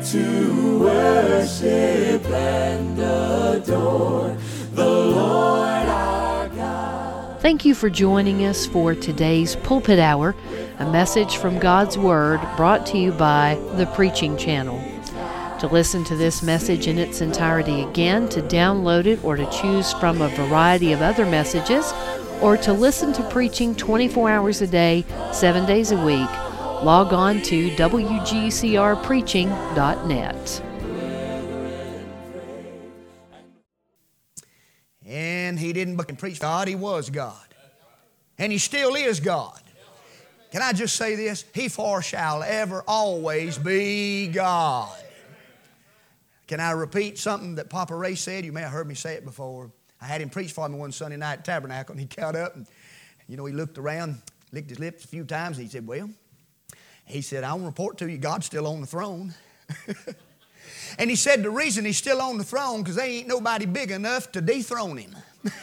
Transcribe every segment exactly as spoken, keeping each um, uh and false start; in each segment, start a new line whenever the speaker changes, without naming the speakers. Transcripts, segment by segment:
to worship and adore the Lord our God.
Thank you for joining us for today's Pulpit Hour, a message from God's Word brought to you by the Preaching Channel. To listen to this message in its entirety again, to download it, or to choose from a variety of other messages, or to listen to preaching twenty-four hours a day, seven days a week, log on to W G C R preaching dot net.
And he didn't but preach God, he was God. And he still is God. Can I just say this? He for shall ever always be God. Can I repeat something that Papa Ray said? You may have heard me say it before. I had him preach for me one Sunday night at Tabernacle, and he got up and, you know, he looked around, licked his lips a few times, and he said, well, he said, I want to report to you, God's still on the throne. And he said the reason he's still on the throne because there ain't nobody big enough to dethrone him.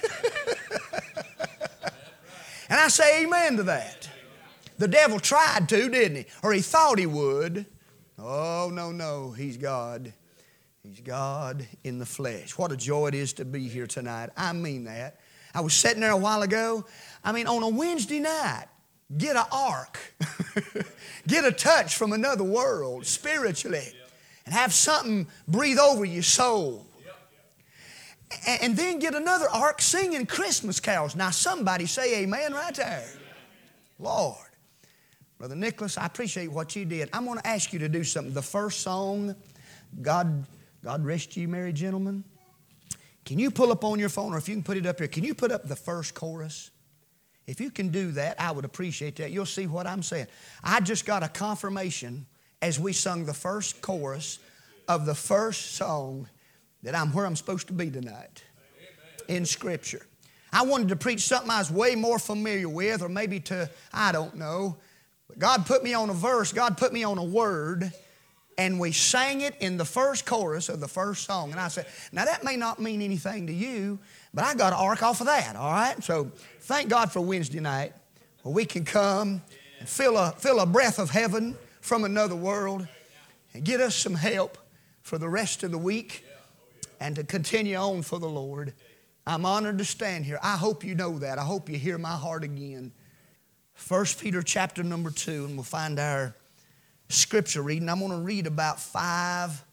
And I say amen to that. The devil tried to, didn't he? Or he thought he would. Oh, no, no, he's God. He's God in the flesh. What a joy it is to be here tonight. I mean that. I was sitting there a while ago. I mean, on a Wednesday night, get an ark. Get a touch from another world spiritually. And have something breathe over your soul. And then get another ark singing Christmas carols. Now somebody say amen right there. Lord. Brother Nicholas, I appreciate what you did. I'm going to ask you to do something. The first song, God, God rest you, merry gentlemen. Can you pull up on your phone, or if you can put it up here, can you put up the first chorus? If you can do that, I would appreciate that. You'll see what I'm saying. I just got a confirmation as we sung the first chorus of the first song that I'm where I'm supposed to be tonight in Scripture. I wanted to preach something I was way more familiar with, or maybe to, I don't know. But God put me on a verse, God put me on a word, and we sang it in the first chorus of the first song. And I said, now that may not mean anything to you, but I got an arc off of that, all right? So thank God for Wednesday night where we can come and feel a, feel a breath of heaven from another world and get us some help for the rest of the week and to continue on for the Lord. I'm honored to stand here. I hope you know that. I hope you hear my heart again. First Peter chapter number two, and we'll find our scripture reading. I'm going to read about five,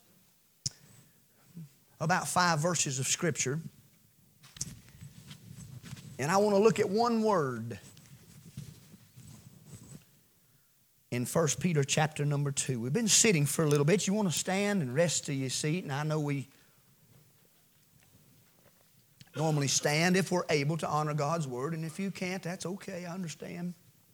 about five verses of Scripture. And I want to look at one word in First Peter chapter number two. We've been sitting for a little bit. You want to stand and rest to your seat. And I know we normally stand if we're able to honor God's Word. And if you can't, that's okay. I understand.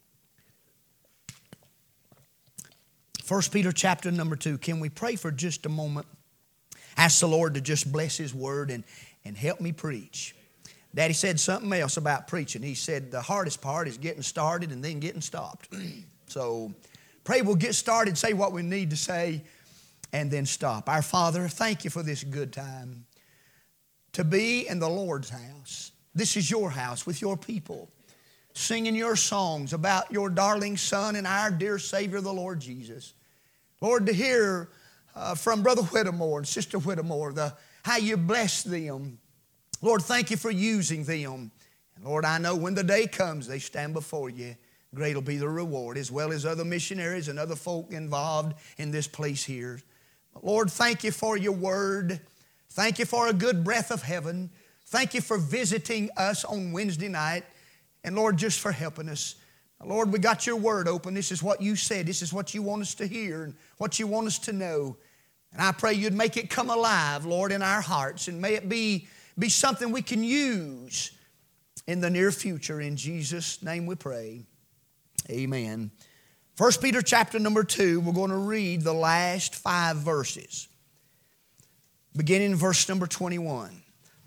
First Peter chapter number two. Can we pray for just a moment? Ask the Lord to just bless His Word and, and help me preach. Daddy said something else about preaching. He said the hardest part is getting started and then getting stopped. So pray we'll get started, say what we need to say, and then stop. Our Father, thank you for this good time to be in the Lord's house. This is your house with your people, singing your songs about your darling Son and our dear Savior, the Lord Jesus. Lord, to hear uh, from Brother Whittemore and Sister Whittemore the, how you bless them. Lord, thank you for using them. And Lord, I know when the day comes, they stand before you. Great will be the reward, as well as other missionaries and other folk involved in this place here. But Lord, thank you for your word. Thank you for a good breath of heaven. Thank you for visiting us on Wednesday night. And Lord, just for helping us. Lord, we got your word open. This is what you said. This is what you want us to hear and what you want us to know. And I pray you'd make it come alive, Lord, in our hearts. And may it be, be something we can use in the near future. In Jesus' name we pray. Amen. First Peter chapter number two, we're going to read the last five verses. Beginning in verse number twenty-one.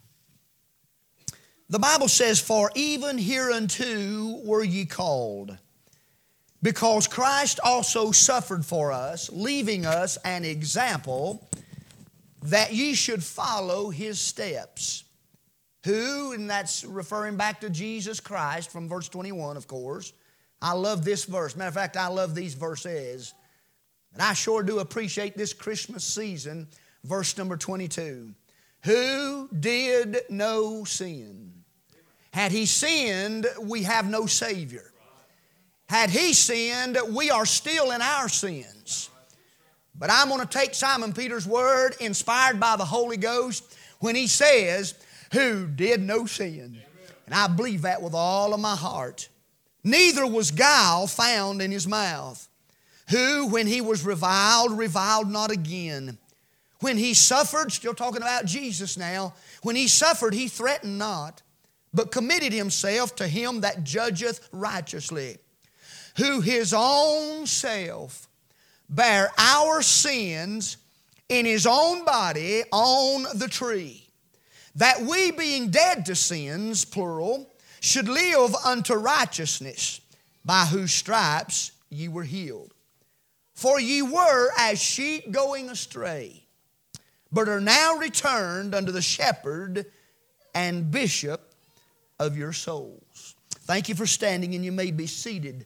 The Bible says, for even hereunto were ye called, because Christ also suffered for us, leaving us an example that ye should follow His steps. Who, and that's referring back to Jesus Christ from verse twenty-one, of course. I love this verse. Matter of fact, I love these verses. And I sure do appreciate this Christmas season. Verse number twenty-two. Who did no sin? Had he sinned, we have no Savior. Had he sinned, we are still in our sins. But I'm going to take Simon Peter's word, inspired by the Holy Ghost, when he says, who did no sin. And I believe that with all of my heart. Neither was guile found in his mouth. Who, when he was reviled, reviled not again. When he suffered, still talking about Jesus now, when he suffered, he threatened not, but committed himself to him that judgeth righteously. Who his own self bare our sins in his own body on the tree, that we being dead to sins, plural, should live unto righteousness, by whose stripes ye were healed. For ye were as sheep going astray, but are now returned unto the shepherd and bishop of your souls. Thank you for standing, and you may be seated.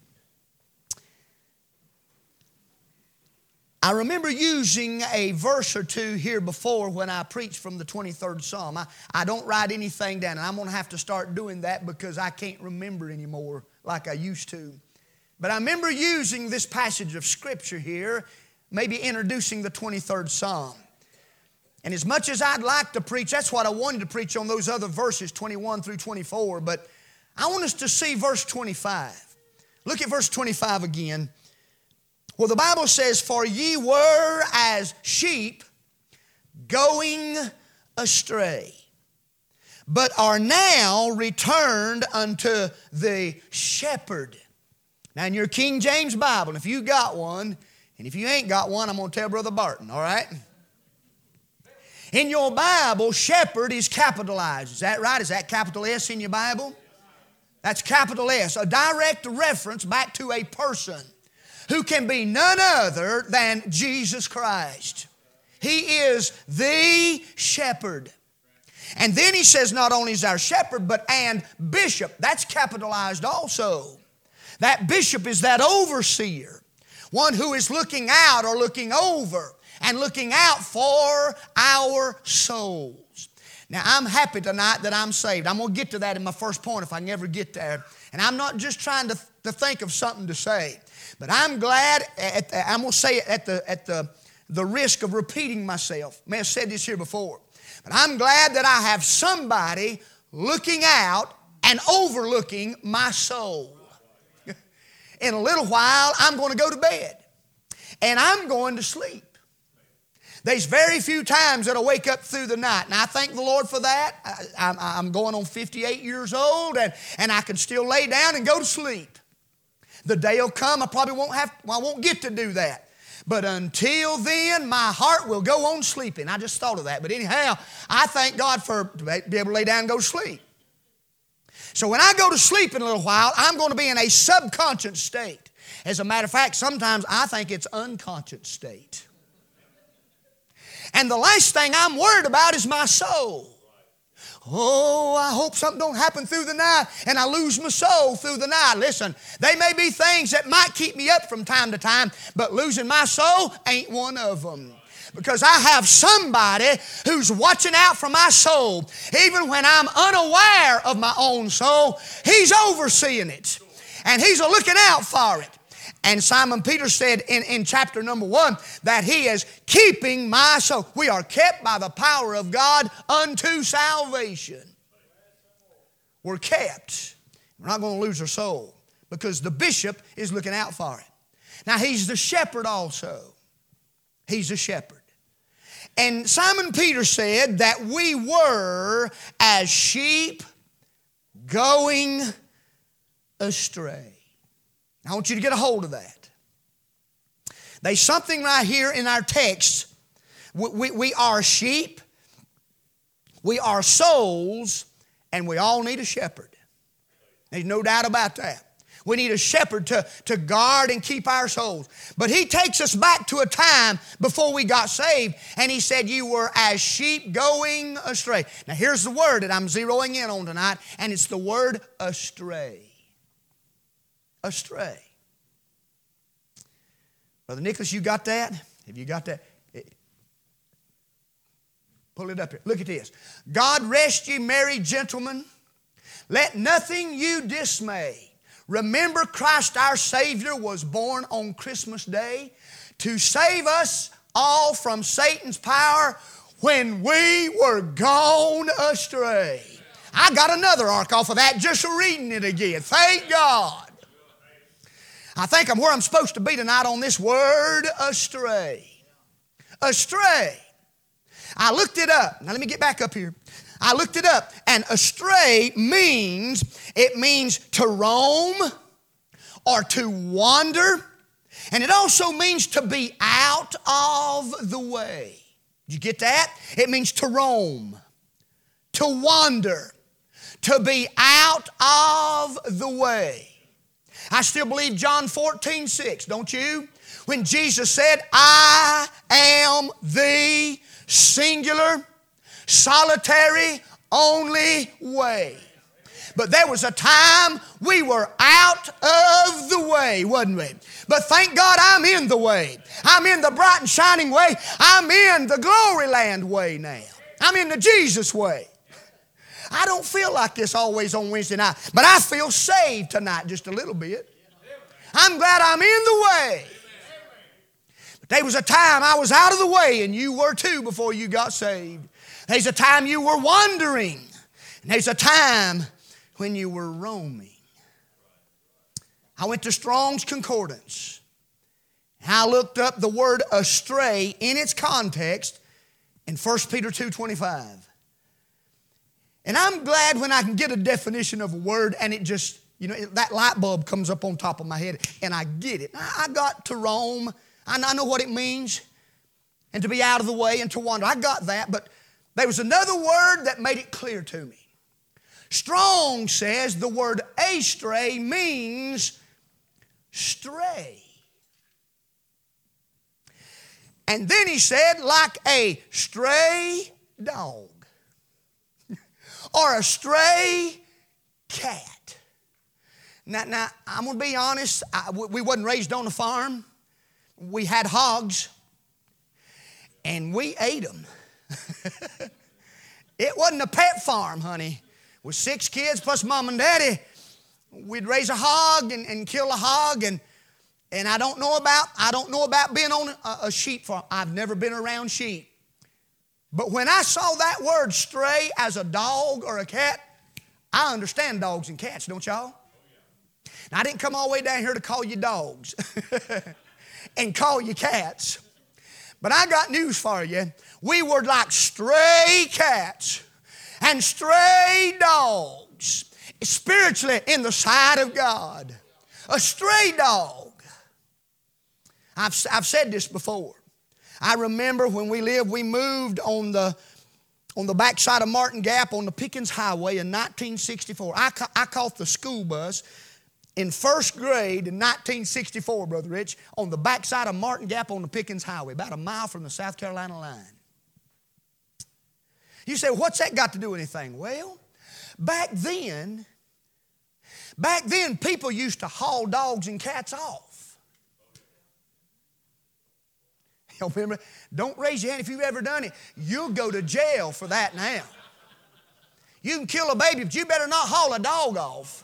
I remember using a verse or two here before when I preached from the twenty-third Psalm. I, I don't write anything down, and I'm going to have to start doing that because I can't remember anymore like I used to. But I remember using this passage of Scripture here, maybe introducing the twenty-third Psalm. And as much as I'd like to preach, that's what I wanted to preach on those other verses, twenty-one through twenty-four. But I want us to see verse twenty-five. Look at verse twenty-five again. Well, the Bible says, for ye were as sheep going astray, but are now returned unto the shepherd. Now, in your King James Bible, if you got one, and if you ain't got one, I'm going to tell Brother Barton, all right? In your Bible, shepherd is capitalized. Is that right? Is that capital S in your Bible? That's capital S, a direct reference back to a person who can be none other than Jesus Christ. He is the shepherd. And then he says not only is our shepherd, but and bishop. That's capitalized also. That bishop is that overseer, one who is looking out or looking over and looking out for our souls. Now, I'm happy tonight that I'm saved. I'm going to get to that in my first point if I can ever get there. And I'm not just trying to, to think of something to say. But I'm glad, at the, I'm going to say it at, the, at the, the risk of repeating myself. I may have said this here before. But I'm glad that I have somebody looking out and overlooking my soul. In a little while, I'm going to go to bed. And I'm going to sleep. There's very few times that I wake up through the night. And I thank the Lord for that. I, I'm, I'm going on fifty-eight years old, and, and I can still lay down and go to sleep. The day will come, I probably won't have, well, I won't get to do that. But until then, my heart will go on sleeping. I just thought of that. But anyhow, I thank God for to be able to lay down and go to sleep. So when I go to sleep in a little while, I'm going to be in a subconscious state. As a matter of fact, sometimes I think it's unconscious state. And the last thing I'm worried about is my soul. Oh, I hope something don't happen through the night and I lose my soul through the night. Listen, they may be things that might keep me up from time to time, but losing my soul ain't one of them. Because I have somebody who's watching out for my soul. Even when I'm unaware of my own soul, He's overseeing it. And He's looking out for it. And Simon Peter said in, in chapter number one that he is keeping my soul. We are kept by the power of God unto salvation. We're kept. We're not going to lose our soul because the bishop is looking out for it. Now, he's the shepherd also. He's a shepherd. And Simon Peter said that we were as sheep going astray. I want you to get a hold of that. There's something right here in our text. We, we, we are sheep, we are souls, and we all need a shepherd. There's no doubt about that. We need a shepherd to, to guard and keep our souls. But he takes us back to a time before we got saved, and he said, you were as sheep going astray. Now here's the word that I'm zeroing in on tonight, and it's the word astray. Astray. Brother Nicholas, you got that? Have you got that? It, pull it up here. Look at this. God rest ye merry gentlemen. Let nothing you dismay. Remember Christ our Savior was born on Christmas Day to save us all from Satan's power when we were gone astray. I got another ark off of that just reading it again. Thank God. I think I'm where I'm supposed to be tonight on this word, astray. Astray. I looked it up. Now let me get back up here. I looked it up, and astray means, it means to roam or to wander, and it also means to be out of the way. Did you get that? It means to roam, to wander, to be out of the way. I still believe John fourteen six, don't you? When Jesus said, I am the singular, solitary, only way. But there was a time we were out of the way, wasn't we? But thank God I'm in the way. I'm in the bright and shining way. I'm in the glory land way now. I'm in the Jesus way. I don't feel like this always on Wednesday night, but I feel saved tonight just a little bit. I'm glad I'm in the way. But there was a time I was out of the way, and you were too before you got saved. There's a time you were wandering, and there's a time when you were roaming. I went to Strong's Concordance. I looked up the word astray in its context in First Peter two twenty-five. And I'm glad when I can get a definition of a word and it just, you know, that light bulb comes up on top of my head and I get it. I got to roam. I know what it means. And to be out of the way and to wander. I got that, but there was another word that made it clear to me. Strong says the word astray means stray. And then he said, like a stray dog or a stray cat. Now, now I'm going to be honest, I, we wasn't raised on a farm. We had hogs, and we ate them. It wasn't a pet farm, honey. With six kids plus mom and daddy, we'd raise a hog and, and kill a hog, and and I don't know about I don't know about being on a, a sheep farm. I've never been around sheep. But when I saw that word stray as a dog or a cat, I understand dogs and cats, don't y'all? Now, I didn't come all the way down here to call you dogs and call you cats. But I got news for you. We were like stray cats and stray dogs spiritually in the sight of God. A stray dog. I've, I've said this before. I remember when we lived, we moved on the on the backside of Martin Gap on the Pickens Highway in nineteen sixty-four. I, ca- I caught the school bus in first grade in nineteen sixty-four, Brother Rich, on the backside of Martin Gap on the Pickens Highway, about a mile from the South Carolina line. You say, what's that got to do with anything? Well, back then, back then people used to haul dogs and cats off. Y'all remember? Don't raise your hand if you've ever done it. You'll go to jail for that now. You can kill a baby, but you better not haul a dog off.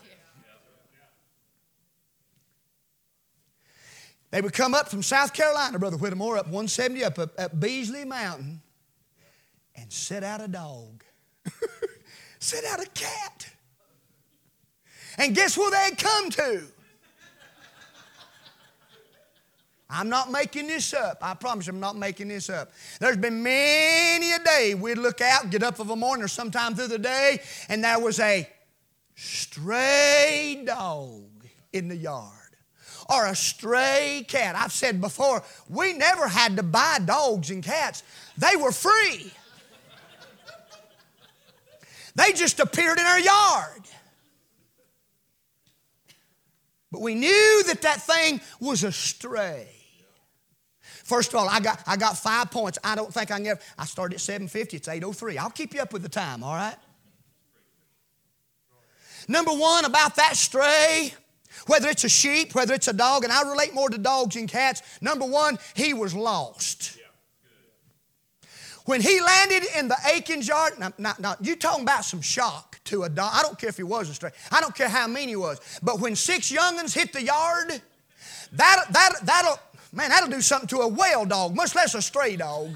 They would come up from South Carolina, Brother Whittemore, up one seventy, up, up, up Beasley Mountain, and set out a dog. Set out a cat. And guess where they'd come to? I'm not making this up. I promise you I'm not making this up. There's been many a day we'd look out, get up of a morning or sometime through the day, and there was a stray dog in the yard. Or a stray cat. I've said before, we never had to buy dogs and cats. They were free. They just appeared in our yard. But we knew that that thing was a stray. First of all, I got, I got five points. I don't think I can ever, I started at seven fifty, it's eight oh three. I'll keep you up with the time, all right? Number one, about that stray, whether it's a sheep, whether it's a dog, and I relate more to dogs and cats. Number one, he was lost. When he landed in the Aikens yard, now, now, now you talking about some shock to a dog. I don't care if he was a stray. I don't care how mean he was. But when six young'uns hit the yard, that, that, that'll, man, that'll do something to a whale dog, much less a stray dog.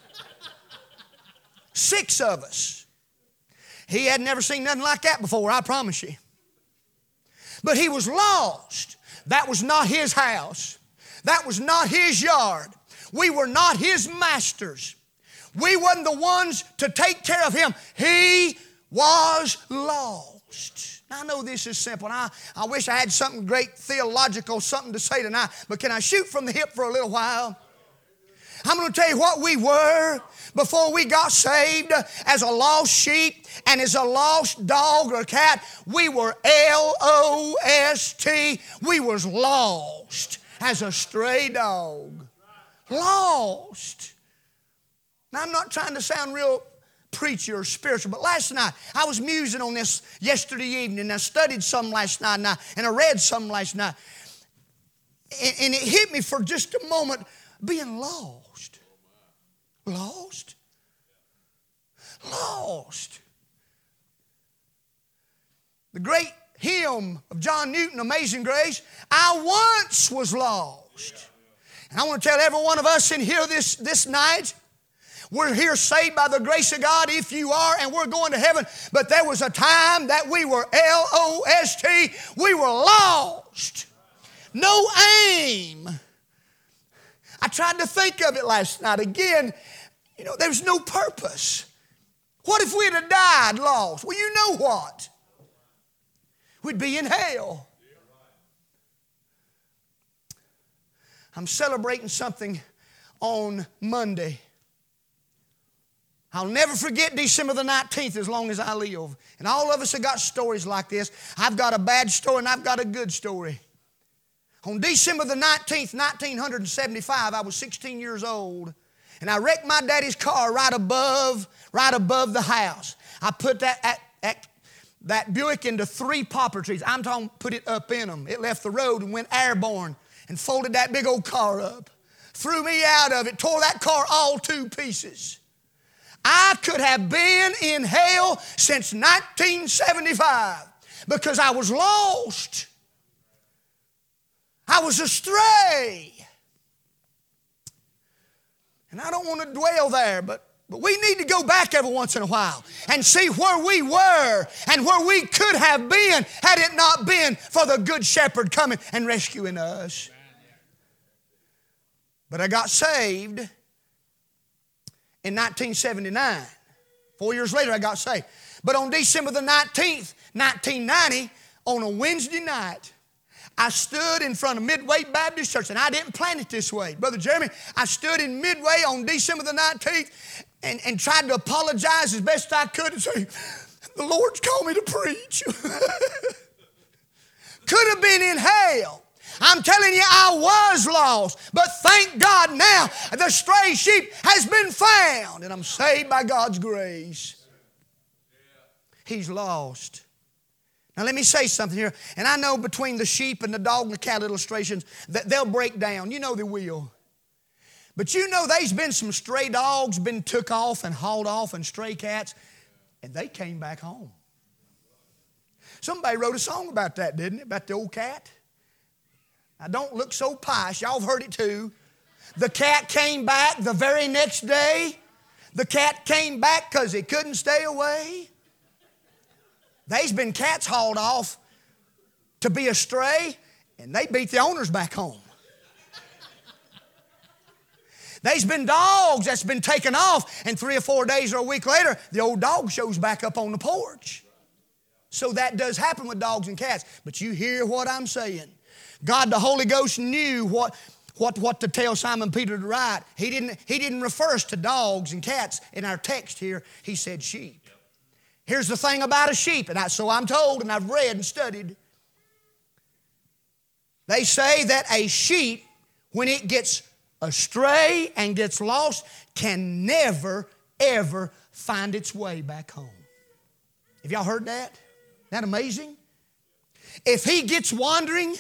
Six of us. He had never seen nothing like that before, I promise you. But he was lost. That was not his house. That was not his yard. We were not his masters. We wasn't the ones to take care of him. He was lost. Now, I know this is simple, and I, I wish I had something great theological, something to say tonight, but can I shoot from the hip for a little while? I'm going to tell you what we were before we got saved as a lost sheep and as a lost dog or cat. We were L O S T. We was lost as a stray dog. Lost. Now, I'm not trying to sound real preachy or spiritual, but last night I was musing on this yesterday evening, and I studied some last night, and I, and I read some last night. And, and it hit me for just a moment, being lost. Lost? Lost. The great hymn of John Newton, Amazing Grace, I once was lost. And I want to tell every one of us in here this, this night, we're here saved by the grace of God, if you are, and we're going to heaven. But there was a time that we were L O S T. We were lost. No aim. I tried to think of it last night. Again, you know, there's no purpose. What if we'd have died lost? Well, you know what? We'd be in hell. I'm celebrating something on Monday. I'll never forget December the nineteenth as long as I live. And all of us have got stories like this. I've got a bad story and I've got a good story. On December the nineteenth, nineteen seventy-five, I was sixteen years old. And I wrecked my daddy's car right above, right above the house. I put that, that, that, that Buick into three poplar trees. I'm talking put it up in them. It left the road and went airborne and folded that big old car up. Threw me out of it, tore that car all to pieces. I could have been in hell since nineteen seventy-five because I was lost. I was astray. And I don't want to dwell there, but, but we need to go back every once in a while and see where we were and where we could have been had it not been for the Good Shepherd coming and rescuing us. But I got saved in nineteen seventy-nine. Four years later, I got saved. But on December the nineteenth, nineteen ninety, on a Wednesday night, I stood in front of Midway Baptist Church, and I didn't plan it this way. Brother Jeremy, I stood in Midway on December the nineteenth and, and tried to apologize as best I could and say, the Lord's called me to preach. Could have been in hell. I'm telling you, I was lost. But thank God now the stray sheep has been found. And I'm saved by God's grace. He's lost. Now let me say something here. And I know between the sheep and the dog and the cat illustrations that they'll break down. You know they will. But you know there's been some stray dogs been took off and hauled off and stray cats. And they came back home. Somebody wrote a song about that, didn't it? About the old cat. Now, don't look so pious. Y'all have heard it too. The cat came back the very next day. The cat came back because he couldn't stay away. There's been cats hauled off to be a stray, and they beat the owners back home. There's been dogs that's been taken off, and three or four days or a week later, the old dog shows back up on the porch. So that does happen with dogs and cats. But you hear what I'm saying. God, the Holy Ghost, knew what, what, what to tell Simon Peter to write. He didn't, he didn't refer us to dogs and cats in our text here. He said sheep. Here's the thing about a sheep, and I, so I'm told, and I've read and studied. They say that a sheep, when it gets astray and gets lost, can never, ever find its way back home. Have y'all heard that? Isn't that amazing? if he gets wandering,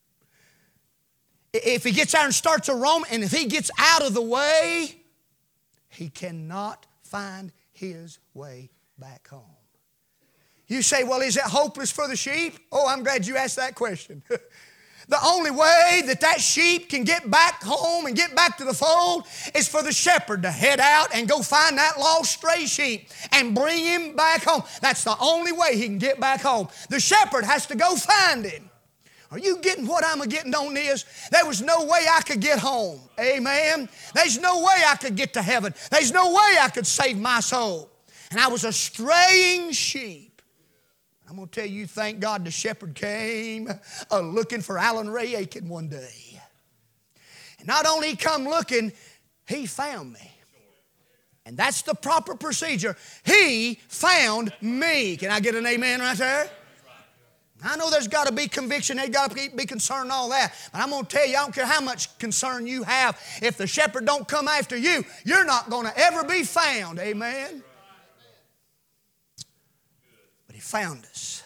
if he gets out and starts a roam, and if he gets out of the way, he cannot find his way back home. You say, well, is it hopeless for the sheep? Oh, I'm glad you asked that question. The only way that that sheep can get back home and get back to the fold is for the shepherd to head out and go find that lost stray sheep and bring him back home. That's the only way he can get back home. The shepherd has to go find him. Are you getting what I'm getting on this? There was no way I could get home. Amen. There's no way I could get to heaven. There's no way I could save my soul. And I was a straying sheep. I'm going to tell you, thank God the shepherd came uh, looking for Alan Ray Aiken one day. And not only he come looking, he found me. And that's the proper procedure. He found me. Can I get an amen right there? I know there's got to be conviction, there's got to be concern and all that. But I'm going to tell you, I don't care how much concern you have. If the shepherd don't come after you, you're not going to ever be found. Amen? But he found us.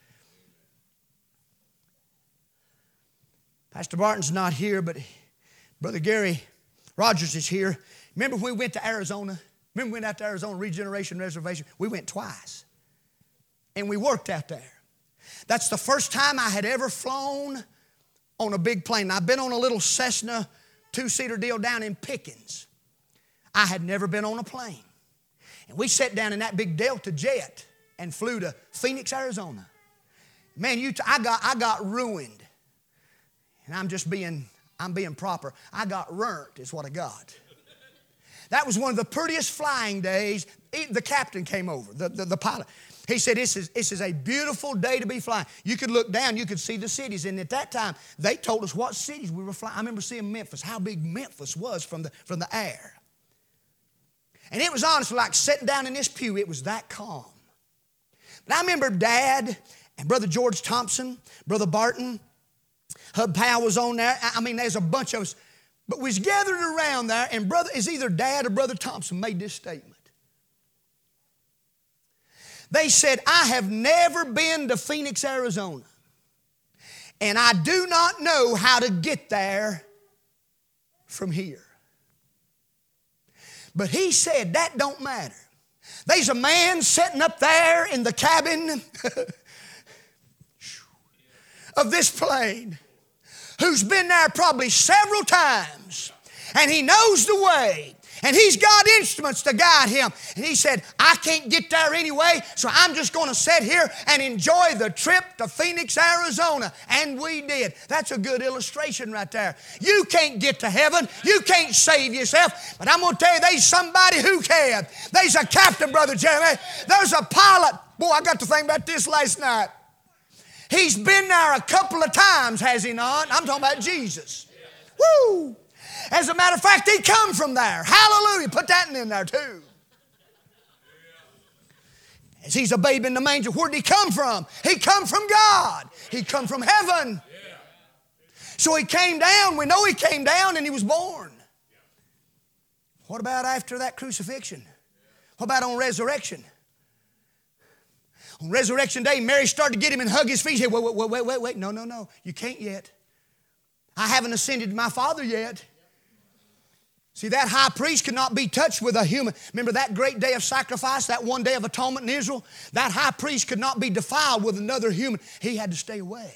Pastor Barton's not here, but Brother Gary Rogers is here. Remember when we went to Arizona? Remember we went out to Arizona Regeneration Reservation? We went twice. And we worked out there. That's the first time I had ever flown on a big plane. I've been on a little Cessna two-seater deal down in Pickens. I had never been on a plane. And we sat down in that big Delta jet and flew to Phoenix, Arizona. Man, you t- I got I got ruined. And I'm just being I'm being proper. I got ruined is what I got. That was one of the prettiest flying days. The captain came over, the, the, the pilot. He said, this is, this is a beautiful day to be flying. You could look down, you could see the cities. And at that time, they told us what cities we were flying. I remember seeing Memphis, how big Memphis was from the, from the air. And it was honestly like sitting down in this pew, it was that calm. But I remember Dad and Brother George Thompson, Brother Barton, Hub Powell was on there. I mean, there's a bunch of us. But we was gathered around there, and brother, it's either Dad or Brother Thompson made this statement. They said, I have never been to Phoenix, Arizona, and I do not know how to get there from here. But he said, that don't matter. There's a man sitting up there in the cabin of this plane who's been there probably several times, and he knows the way. And he's got instruments to guide him. And he said, I can't get there anyway, so I'm just going to sit here and enjoy the trip to Phoenix, Arizona. And we did. That's a good illustration right there. You can't get to heaven. You can't save yourself. But I'm going to tell you, there's somebody who can. There's a captain, Brother Jeremy. There's a pilot. Boy, I got to think about this last night. He's been there a couple of times, has he not? I'm talking about Jesus. Woo! As a matter of fact, he come from there. Hallelujah. Put that in there too. As he's a babe in the manger, where did he come from? He come from God. He come from heaven. So he came down. We know he came down and he was born. What about after that crucifixion? What about on resurrection? On resurrection day, Mary started to get him and hug his feet. He said, wait, wait, wait, wait, wait. No, no, no. You can't yet. I haven't ascended to my Father yet. See, that high priest could not be touched with a human. Remember that great day of sacrifice, that one day of atonement in Israel? That high priest could not be defiled with another human. He had to stay away.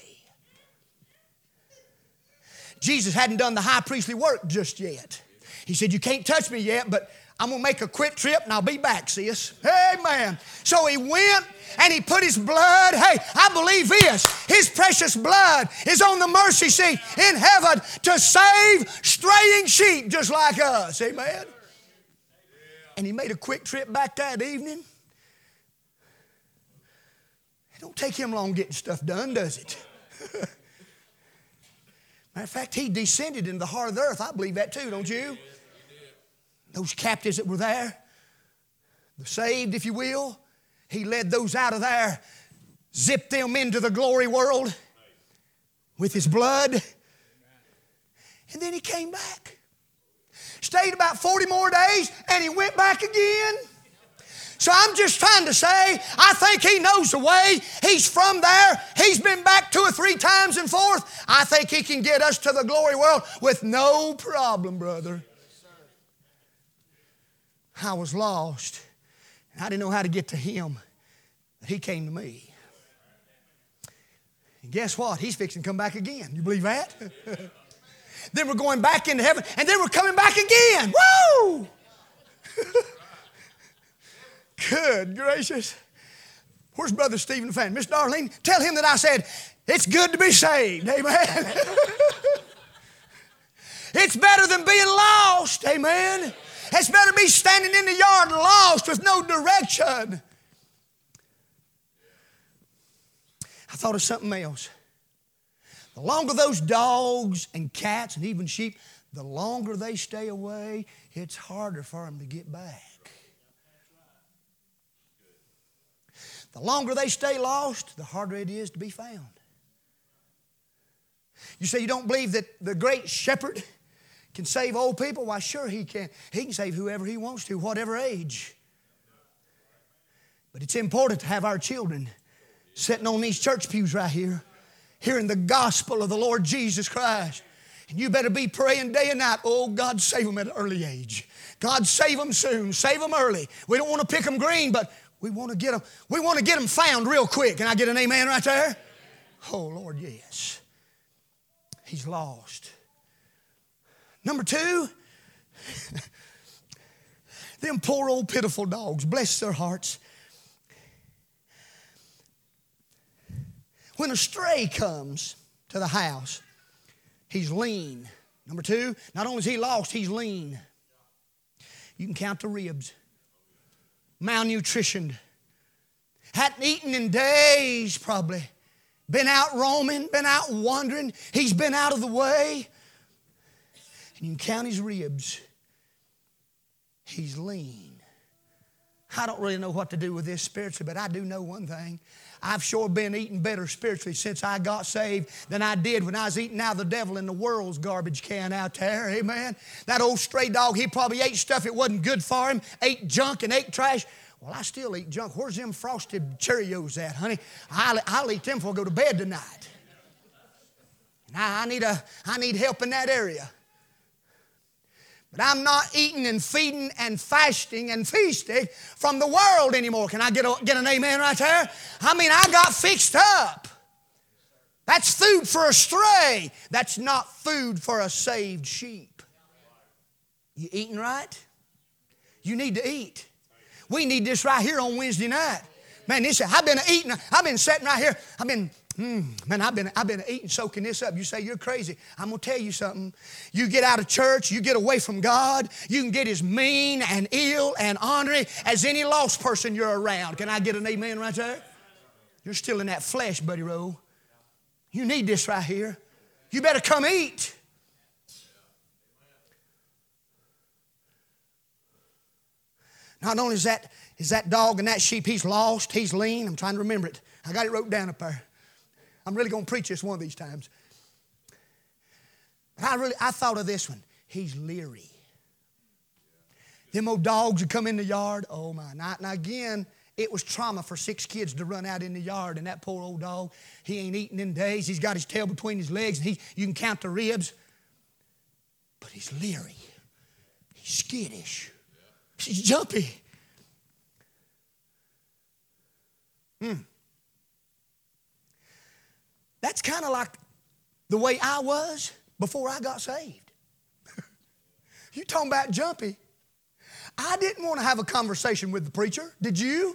Jesus hadn't done the high priestly work just yet. He said, you can't touch me yet, but I'm going to make a quick trip and I'll be back, sis. Amen. So he went and he put his blood. Hey, I believe this. His precious blood is on the mercy seat in heaven to save straying sheep just like us. Amen. And he made a quick trip back that evening. It don't take him long getting stuff done, does it? Matter of fact, he descended into the heart of the earth. I believe that too, don't you? Those captives that were there, the saved, if you will, he led those out of there, zipped them into the glory world with his blood, and then he came back. Stayed about forty more days, and he went back again. So I'm just trying to say, I think He knows the way. He's from there. He's been back two or three times and forth. I think He can get us to the glory world with no problem, brother. I was lost. I didn't know how to get to Him. But He came to me. And guess what? He's fixing to come back again. You believe that? Then we're going back into heaven, and then we're coming back again. Woo! Good gracious. Where's Brother Stephen Fann? Miss Darlene, tell him that I said, it's good to be saved. Amen. It's better than being lost. Amen. It's better to be standing in the yard lost with no direction. I thought of something else. The longer those dogs and cats and even sheep, the longer they stay away, it's harder for them to get back. The longer they stay lost, the harder it is to be found. You say you don't believe that the great shepherd can save old people? Why, sure He can. He can save whoever He wants to, whatever age. But it's important to have our children sitting on these church pews right here, hearing the gospel of the Lord Jesus Christ. And you better be praying day and night, oh, God, save them at an early age. God, save them soon. Save them early. We don't want to pick them green, but we want to get them, we want to get them found real quick. Can I get an amen right there? Oh, Lord, yes. He's lost. Number two, them poor old pitiful dogs, bless their hearts. When a stray comes to the house, he's lean. Number two, not only is he lost, he's lean. You can count the ribs. Malnutritioned. Hadn't eaten in days probably. Been out roaming, been out wandering. He's been out of the way. And you can count his ribs. He's lean. I don't really know what to do with this spiritually, but I do know one thing. I've sure been eating better spiritually since I got saved than I did when I was eating out of the devil in the world's garbage can out there. Amen. That old stray dog, he probably ate stuff that wasn't good for him, ate junk and ate trash. Well, I still eat junk. Where's them frosted Cheerios at, honey? I'll, I'll eat them before I go to bed tonight. Now, I need, a, I need help in that area. But I'm not eating and feeding and fasting and feasting from the world anymore. Can I get, a, get an amen right there? I mean, I got fixed up. That's food for a stray. That's not food for a saved sheep. You eating right? You need to eat. We need this right here on Wednesday night. Man, this, I've been eating, I've been sitting right here. I've been, mm, man, I've been, I've been eating, soaking this up. You say, you're crazy. I'm going to tell you something. You get out of church, you get away from God, you can get as mean and ill and ornery as any lost person you're around. Can I get an amen right there? You're still in that flesh, buddy Rowe. You need this right here. You better come eat. Not only is that, is that dog and that sheep, he's lost, he's lean. I'm trying to remember it. I got it wrote down up there. I'm really going to preach this one of these times. But I really, I thought of this one. He's leery. Them old dogs that come in the yard, oh my. Now, now again, it was trauma for six kids to run out in the yard, and that poor old dog, he ain't eaten in days. He's got his tail between his legs, and he, you can count the ribs. But he's leery. He's skittish. He's jumpy. Hmm. That's kind of like the way I was before I got saved. You talking about jumpy. I didn't want to have a conversation with the preacher. Did you?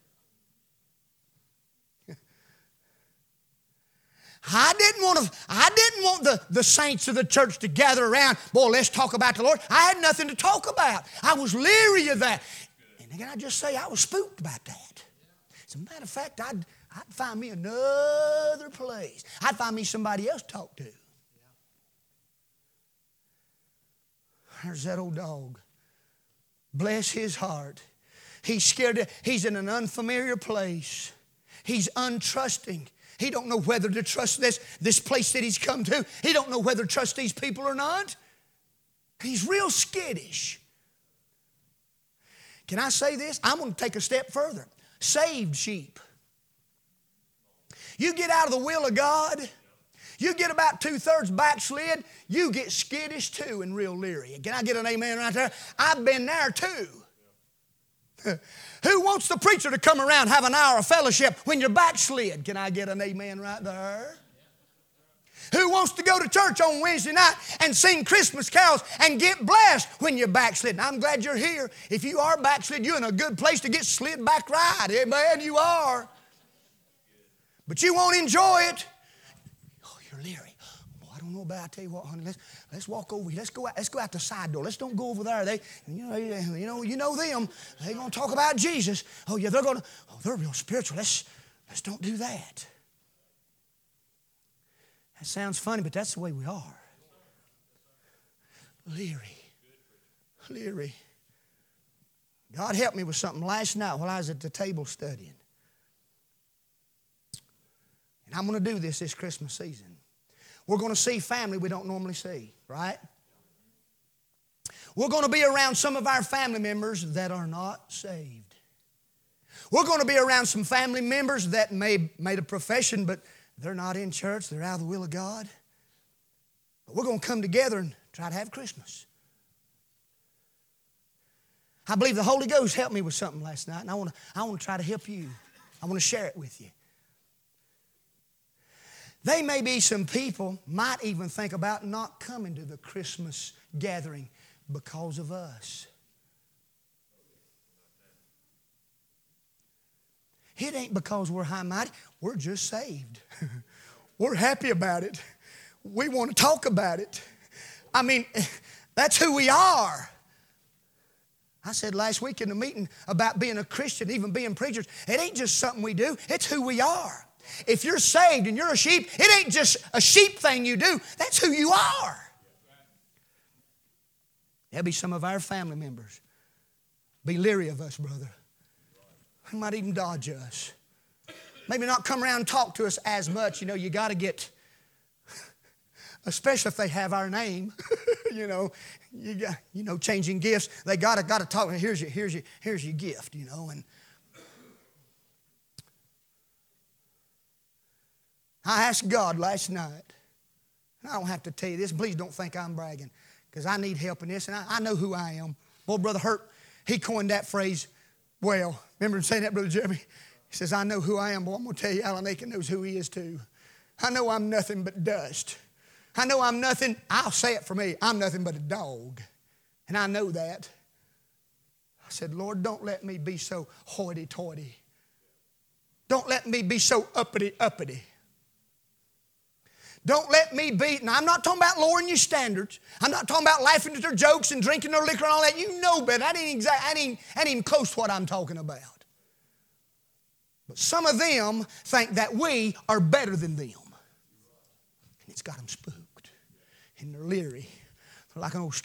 I didn't want to, I didn't want the, the saints of the church to gather around. Boy, let's talk about the Lord. I had nothing to talk about. I was leery of that. And can I just say I was spooked about that. As a matter of fact, I'd, I'd find me another place. I'd find me somebody else to talk to. There's that old dog. Bless his heart. He's scared. He's in an unfamiliar place. He's untrusting. He don't know whether to trust this, this place that he's come to. He don't know whether to trust these people or not. He's real skittish. Can I say this? I'm going to take a step further. Saved sheep. You get out of the will of God, you get about two-thirds backslid, you get skittish too and real leery. Can I get an amen right there? I've been there too. Who wants the preacher to come around, have an hour of fellowship when you're backslid? Can I get an amen right there? Who wants to go to church on Wednesday night and sing Christmas carols and get blessed when you're backslidden? I'm glad you're here. If you are backslid, you're in a good place to get slid back right. Amen, you are. But you won't enjoy it. Oh, you're leery. Boy, I don't know about it. I tell you what, honey, let's, let's walk over here. Let's go out, let's go out the side door. Let's don't go over there. They, you know, you know, you know them. They're going to talk about Jesus. Oh, yeah, they're going to, oh, they're real spiritual. Let's, let's don't do that. That sounds funny, but that's the way we are. Leery. Leery. God helped me with something last night while I was at the table studying. And I'm going to do this this Christmas season. We're going to see family we don't normally see, right? We're going to be around some of our family members that are not saved. We're going to be around some family members that may made a profession, but they're not in church. They're out of the will of God. But we're going to come together and try to have Christmas. I believe the Holy Ghost helped me with something last night, and I want to, I want to try to help you. I want to share it with you. They may be some people might even think about not coming to the Christmas gathering because of us. It ain't because we're high-mighty. We're just saved. We're happy about it. We want to talk about it. I mean, that's who we are. I said last week in the meeting about being a Christian, even being preachers, it ain't just something we do. It's who we are. If you're saved and you're a sheep, it ain't just a sheep thing you do. That's who you are. There'll be some of our family members be leery of us, brother. They might even dodge us. Maybe not come around and talk to us as much. You know, you got to get, especially if they have our name, you know, you got, you know, changing gifts. They got to got to talk. Here's your, here's your, here's your gift, you know. And I asked God last night, and I don't have to tell you this, please don't think I'm bragging, because I need help in this, and I, I know who I am. Well, Brother Hurt, he coined that phrase well. Remember him saying that, Brother Jeremy? He says, I know who I am. Well, I'm going to tell you, Alan Aiken knows who he is too. I know I'm nothing but dust. I know I'm nothing, I'll say it for me, I'm nothing but a dog. And I know that. I said, Lord, don't let me be so hoity-toity. Don't let me be so uppity-uppity. Don't let me be, now I'm not talking about lowering your standards. I'm not talking about laughing at their jokes and drinking their liquor and all that. You know better. That ain't, exact, that ain't, that ain't close to what I'm talking about. But some of them think that we are better than them. And it's got them spooked. And they're leery. They're like an old